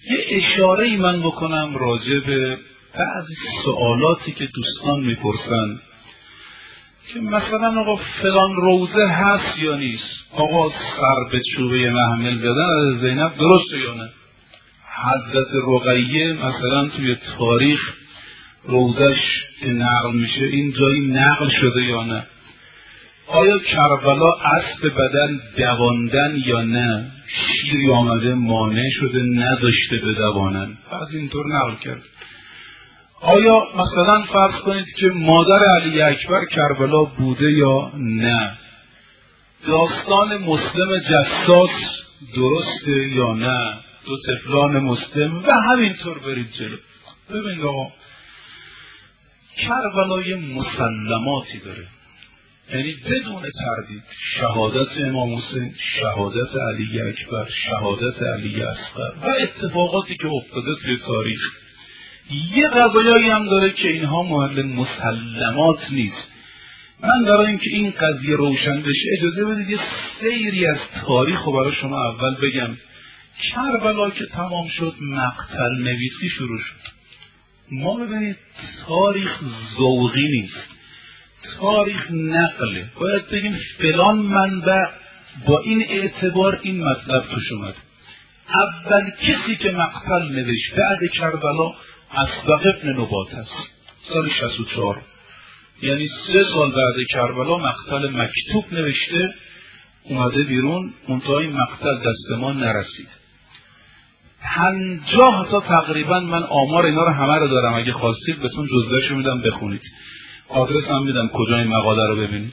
یه اشاره‌ای من بکنم راجع به بعضی سوالاتی که دوستان میپرسن که مثلا آقا فلان روزه هست یا نیست، آقا سر به چوبه محمل زدن از زینب درسته یا نه، حضرت رقیه مثلا توی تاریخ روزش که نقل میشه این جایی نقل شده یا نه، آیا کربلا اسب بدن دواندن یا نه، شیری آمده مانع شده نذاشته بدوانن، از اینطور نقل کرد. آیا مثلا فرض کنید که مادر علی اکبر کربلا بوده یا نه، داستان مسلم جساس درسته یا نه، دو طفلان مسلم و همینطور برید جلو. ببینید آقا کربلا یه مسلماتی داره، یعنی بدون تردید شهادت امام حسین، شهادت علی اکبر، شهادت علی اصغر و اتفاقاتی که افتاده توی تاریخ. یه قضایایی هم داره که اینها محل مسلمات نیست. من برای اینکه این قضیه روشن بشه اجازه بدید یه سیری از تاریخ رو برای شما اول بگم. کربلا که تمام شد مقتل نویسی شروع شد. ما ببینید تاریخ ذوقی نیست، تاریخ نقله. باید بگیم فلان منبع با این اعتبار این مطلب توش اومد. اول کسی که مقتل نوشت بعد کربلا اسبق ابن نبات است، سال 64، یعنی 3 سال بعد کربلا مقتل مکتوب نوشته اومده بیرون، منتها این مقتل دست ما نرسید. 50 تا تقریبا، من آمار اینا رو همه رو دارم، اگه خواستید بهتون جزوه‌شو میدم بخونید، آدرس هم میدم کجا این مقاله رو ببینید.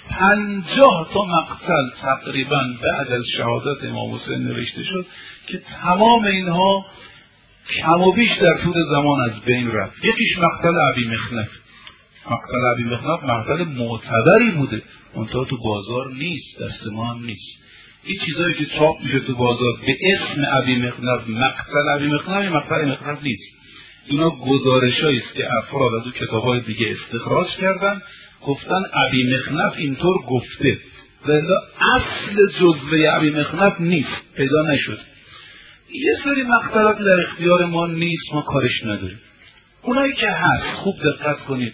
50 تا مقتل تقریبا بعد از شهادت امام حسین نوشته شد که تمام اینها کم و بیش در طول زمان از بین رفت. یکیش مقتل ابی مخنف. مقتل ابی مخنف مقتل معتبری بوده، منتها تو بازار نیست، دست ما هم نیست. این چیزایی که چاپ میشه تو بازار به اسم ابی مخنف، مقتل ابی مخنف، مقتل مخنف نیست. اینا گزارشایی است که افراد از اون کتاب‌های دیگه استخراج کردن، گفتن ابی مخنف اینطور گفته، ولی اصل جزوه ابی مخنف نیست، پیدا نشد. یه سری مقتلات در اختیار ما نیست، ما کارش نداریم. اونایی که هست خوب دقت کنید.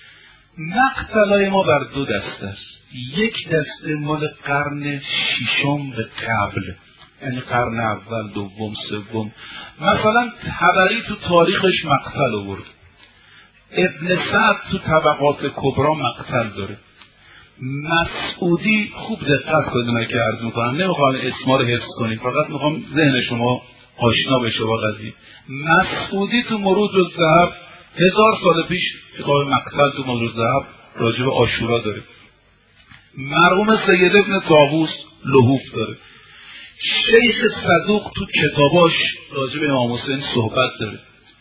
مقتلای ما بر 2 دسته است. یک دسته مال قرن 6 به قبل، یعنی قرن اول، دوم، سوم. مثلا طبری تو تاریخش مقتل آورد، ابن سعد تو طبقات کبرا مقتل داره، مسعودی، خوب دقت کنید اونایی که عرض میکنم، نمیخوام اسما رو حفظ کنید، فقط میخوام ذهن شما آشنا بشه با قضیه. مسعودی تو مروج الذهب 1000 سال پیش کتاب مقتل تو مروج الذهب راجع به عاشورا داره. مرحوم سید ابن طاووس لحوف داره. شیخ صدوق تو کتاباش راجع به امام حسین صحبت داره.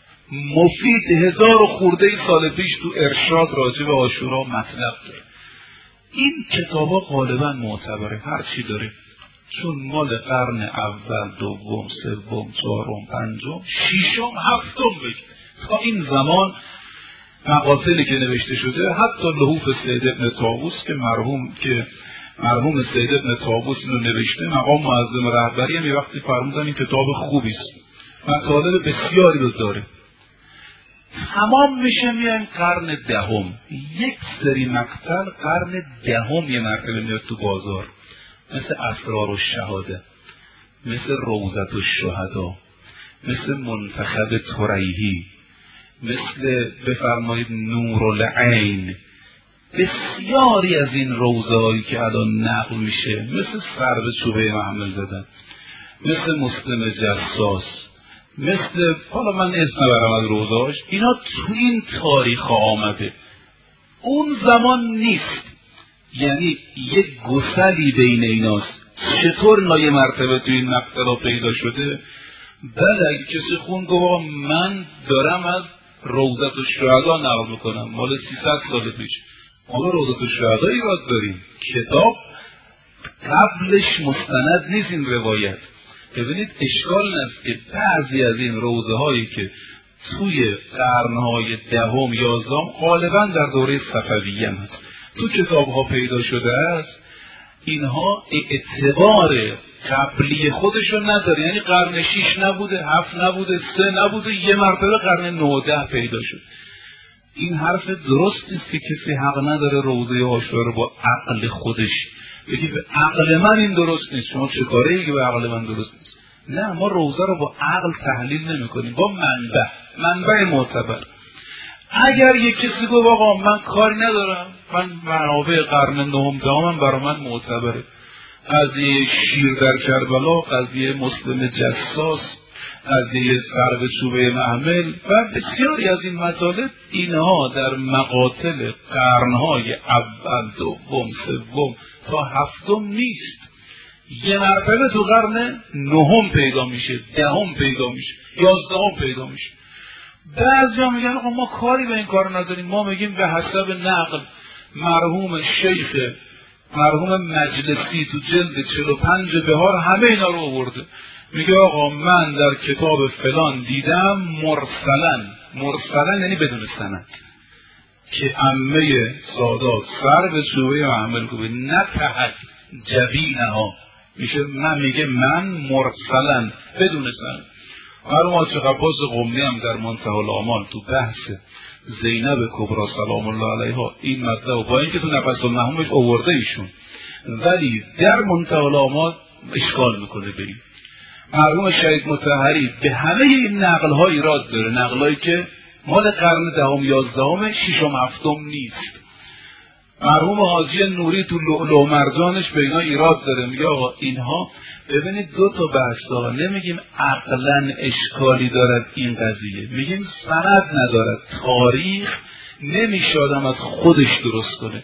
مفید 1000 خورده سال پیش تو ارشاد راجع به عاشورا مطلب داره. این کتابا غالبا معتبره، هر چی داره، چون مال قرن اول، دوم، سوم، چهارم، پنجم، ششم، هفتم بگید تا این زمان مقاصدی که نوشته شده، حتی لحوف سید ابن طاووس که مرحوم سید ابن طاووس اینو نوشته، مقام معظم رهبری هم یه وقتی فرمودن این کتاب خوبی است، مطالب بسیاری رو داره. تمام میشه میایم قرن 10. یک سری مقتل قرن 10 یه مرتبه میاد تو بازار، مثل اسرار الشهاده، مثل روضة الشهدا، مثل منتخب طریحی، مثل بفرمایید نور العین. بسیاری از این روضه هایی که الان نقل میشه، مثل سر به چوبه محمل زدن، مثل مسلم جساس، مثل، حالا من اسم نبرم از روضهاش، اینا تو این تاریخ آمده، اون زمان نیست. یعنی یک گسلی بین ایناست. چطور نایه مرتبه تو این مقتلا پیدا شده؟ بله، اگه کسی خون گفت من دارم از روضة الشهدا نقل میکنم، مال 300 سال پیش، ما روضة الشهدا ایراد داریم، کتاب قبلش مستند نیست این روایت. ببینید اشکال نیست که بعضی از این روضه هایی که توی قرنهای 10 11 غالبا در دوره صفویه هست تو کتاب ها پیدا شده است، اینها اعتبار قبلی خودشو نداره، یعنی قرن 6 نبوده، 7 نبوده، 3 نبوده، یه مرتبه قرن 9 پیدا شد. این حرف درست است که کسی حق نداره روزه عاشورا رو با عقل خودش بگی به عقل من این درست نیست، شما چه کاره ای که به عقل من درست نیست. نه، ما روزه رو با عقل تحلیل نمی کنیم، با منبع معتبر. اگر یک کسی گفت آقا من کاری ندارم، من منابع قرن 9 برای من معتبره، قضیه شیر در کربلا، قضیه مسلم جساس، قضیه سر به چوبه محمل و بسیاری از این مطالب، اینها در مقاتل قرنهای اول، دوم، سوم تا هفتم نیست. یه مرتبه تو قرن 9 پیدا میشه، 10 پیدا میشه، 11 پیدا میشه. بعضیا میگن آقا ما کاری به این کار نداریم، ما میگیم به حسب نقل مرحوم شیخ مرحوم مجلسی تو جلد 45 بهار همه اینا رو آورده، میگه آقا من در کتاب فلان دیدم مرسلن یعنی بدون سند که عمه سادات سر به چوبه محمل کوبه نتحد جبینها، میگه من مرسلن بدون سند. مرحوم آقای عباس قمی هم در منتهی الاعمال تو بحث زینب کبری سلام الله علیها این مطلب با اینکه تو نفس المحمومش آورده ایشون، ولی در منتهی الاعمال اشکال میکنه بریم. مرحوم شهید مطهری به همه این نقل‌ها ایراد داره، نقل‌هایی که مال قرن 10 11 6 7 نیست. مرحوم حاجی نوری تو لؤلؤ مرجانش به اینا ایراد داره، میگه آقا اینها ببینید دو تا بحثا، نمیگیم عقلاً اشکالی دارد این قضیه، میگیم سند ندارد، تاریخ نمیشه آدم از خودش درست کنه.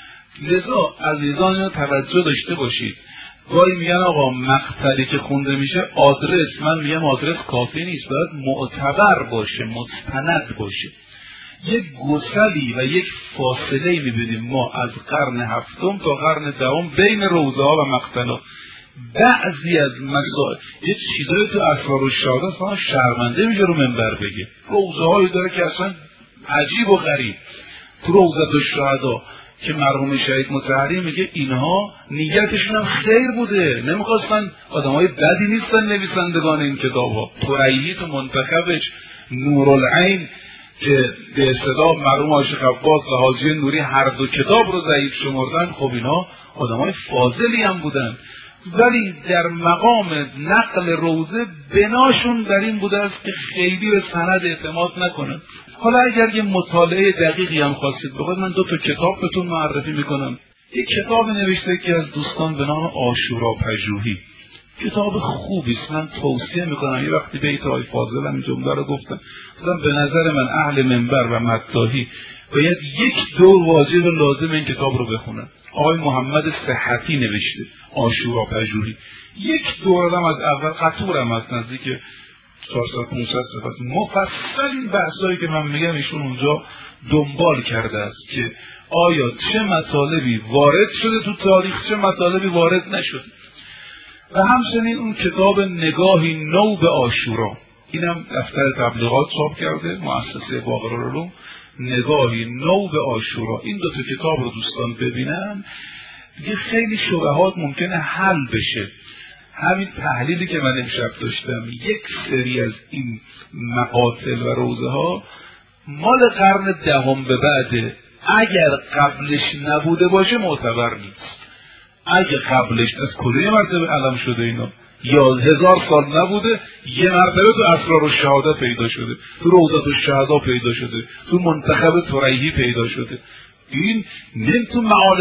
لذا عزیزان اینو توجه داشته باشید، گاهی میگن آقا مقطعی که خونده میشه آدرس، من میگم آدرس کافی نیست، باید معتبر باشه، مستند باشه. یک گسلی و یک فاصله میبینیم ما از قرن 7 تا قرن 10 بین روضه ها و مقتلا. بعضی از مسائل یه چیزایی تو اسرار الشهاده اصلا شرمنده میشه رو منبر بگه، روضه هایی داره که اصلا عجیب و غریب. تو روضه الشهدا که مرحوم شهید مطهری میگه اینها نیتشون هم خیر بوده، نمیخواستن، آدمای بدی نیستن نویسندگان این کتاب ها. طریحی تو منتخبش، نورالعین که به اصطلاح مرحوم عاشق عباس و حاجی نوری هر دو کتاب رو ضعیف شمردن، خب اینها آدمای فاضلی هم بودن، ولی در مقام نقل روزه بناشون در این بوده است که خیلی به سند اعتماد نکنن. حالا اگر یه مطالعه دقیقی هم خواستید بخواید، من 2 کتاب بهتون معرفی میکنم. یک کتاب نوشته که از دوستان به نام عاشورا پژوهی، کتاب خوبی است، من توصیه میکنم. یه وقتی بیت های فاضل هم این جمله رو گفتم، به نظر من اهل منبر و مداحی باید 1 دور واجب لازم این کتاب رو بخونن. آقای محمد صحتی نوشته عاشورا پژوهی، 1 دور هم از اول قطورم از نزدیک 400-500 صفحه مفصل این بحثایی که من میگم ایشون اونجا دنبال کرده است که آیا چه مطالبی وارد شده تو تاریخ، چه مطالبی وارد نشده. و همچنین اون کتاب نگاهی نو به عاشورا، اینم دفتر تبلیغات چاپ کرده مؤسسه باقرالعلوم، نگاهی نو به عاشورا. این 2 کتاب رو دوستان ببینن، دیگه خیلی شبهات ممکنه حل بشه. همین تحلیلی که من امشب داشتم، 1 سری از این مقاتل و روزه ها مال قرن 10 به بعده، اگر قبلش نبوده باشه معتبر نیست. اگه قبلش از کلیه مرتبه علم شده اینا، یا 1000 سال نبوده، یه مرتبه تو اسرار الشهاده پیدا شده، تو روضه الشهدا پیدا شده، تو منتخب طریحی پیدا شده. این نیم تو معال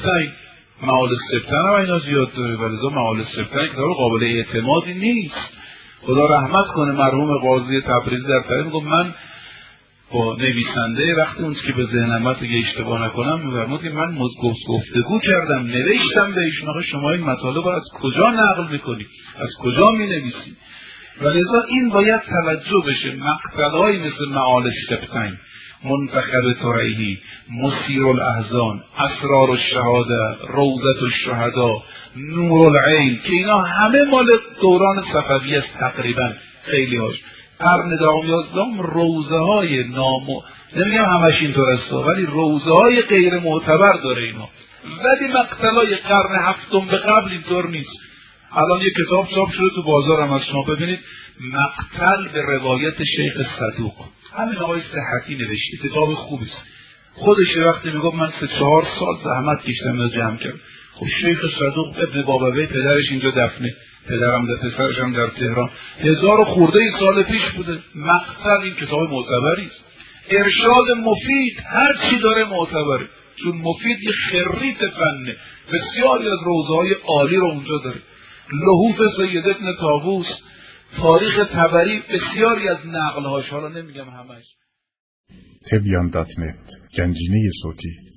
السبتین هم اینا زیاد داره، ولیزا معال السبتین کتاب قابل اعتمادی نیست. خدا رحمت کنه مرحوم قاضی تبریزی در فرید میگم من با نویسنده وقتی اون که به ذهنم دیگه اشتباه نکنم میفرمود که من گفتگو کردم، نوشتم به ایشون شما این مطالب رو از کجا نقل میکنی، از کجا مینویسی. ولذا این باید توجه بشه. مقتلهایی مثل معال السبتین، منتخب طریحی، مسیر الاحزان، اسرار الشهاده، روضه الشهدا، نورالعین، که اینا همه مال دوران صفوی است تقریبا، خیلی هاش قرن 10 روزه های نمیگم همش اینطور است ولی روزه های غیر معتبر داره اینا، ولی مقتلای قرن 7 به قبل اینطور نیست. الان یه کتاب چاپ شده تو بازار هم از شما ببینید، مقتل به روایت شیخ صدوق، همین آقای صحتی نوشته، کتاب خوبی است. خودش وقتی میگفت من 3-4 سال زحمت کشیدم از جمع کردم. خب شیخ صدوق ابن بابوی پدرش اینجا دفنه، پدرم در پسرش هم در تهران، 1000 خورده سال پیش بوده. مقتل این کتاب معتبری است. ارشاد مفید هر چی داره معتبره، چون مفید یه خریت فنه، بسیاری از روزهای عالی رو اونجا داره. لحوف سید ابن طاووس، تاریخ طبری، بسیاری از نقلهاش، حالا نمیگم همش. تبیان.net گنجینه صوتی